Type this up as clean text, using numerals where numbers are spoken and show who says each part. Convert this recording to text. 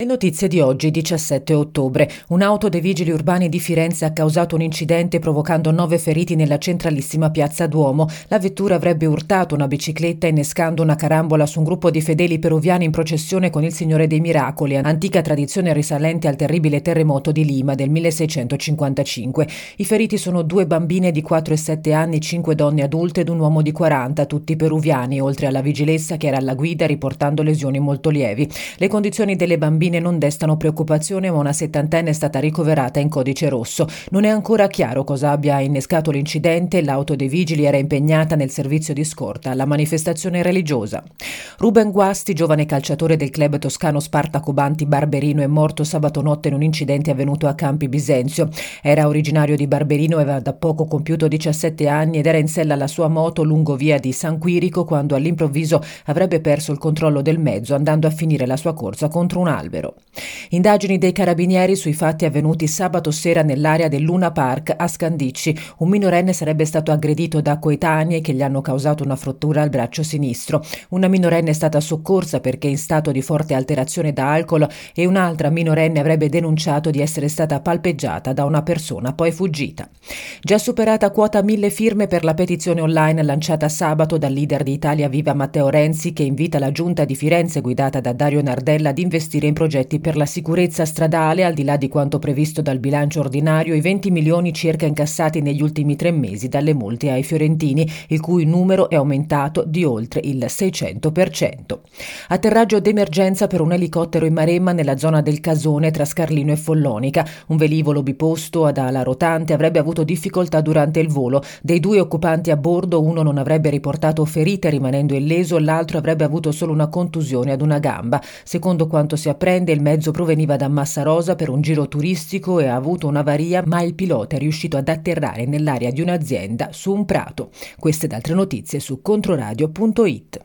Speaker 1: Le notizie di oggi, 17 ottobre. Un'auto dei vigili urbani di Firenze ha causato un incidente provocando 9 feriti nella centralissima piazza Duomo. La vettura avrebbe urtato una bicicletta innescando una carambola su un gruppo di fedeli peruviani in processione con il Signore dei Miracoli, antica tradizione risalente al terribile terremoto di Lima del 1655. I feriti sono 2 bambine di 4 e 7 anni, 5 donne adulte ed un uomo di 40, tutti peruviani, oltre alla vigilessa che era alla guida riportando lesioni molto lievi. Le condizioni delle bambine non destano preoccupazione, ma una settantenne è stata ricoverata in codice rosso. Non è ancora chiaro cosa abbia innescato l'incidente. L'auto dei vigili era impegnata nel servizio di scorta alla manifestazione religiosa. Ruben Guasti, giovane calciatore del club toscano Spartaco Banti Barberino, è morto sabato notte in un incidente avvenuto a Campi Bisenzio. Era originario di Barberino, aveva da poco compiuto 17 anni ed era in sella alla sua moto lungo via di San Quirico quando all'improvviso avrebbe perso il controllo del mezzo, andando a finire la sua corsa contro un albero. Indagini dei carabinieri sui fatti avvenuti sabato sera nell'area del Luna Park a Scandicci. Un minorenne sarebbe stato aggredito da coetanei che gli hanno causato una frattura al braccio sinistro. Una minorenne è stata soccorsa perché in stato di forte alterazione da alcol e un'altra minorenne avrebbe denunciato di essere stata palpeggiata da una persona poi fuggita. Già superata quota 1000 firme per la petizione online lanciata sabato dal leader di Italia Viva Matteo Renzi, che invita la giunta di Firenze guidata da Dario Nardella ad investire in progetti per la sicurezza stradale. Al di là di quanto previsto dal bilancio ordinario, i 20 milioni circa incassati negli ultimi 3 mesi dalle multe ai fiorentini, il cui numero è aumentato di oltre il 600%. Atterraggio d'emergenza per un elicottero in Maremma nella zona del Casone tra Scarlino e Follonica. Un velivolo biposto ad ala rotante avrebbe avuto difficoltà durante il volo. Dei 2 occupanti a bordo, uno non avrebbe riportato ferite rimanendo illeso, l'altro avrebbe avuto solo una contusione ad una gamba. Secondo quanto si apprende, il mezzo proveniva da Massarosa per un giro turistico e ha avuto un'avaria, ma il pilota è riuscito ad atterrare nell'area di un'azienda su un prato. Queste ed altre notizie su controradio.it.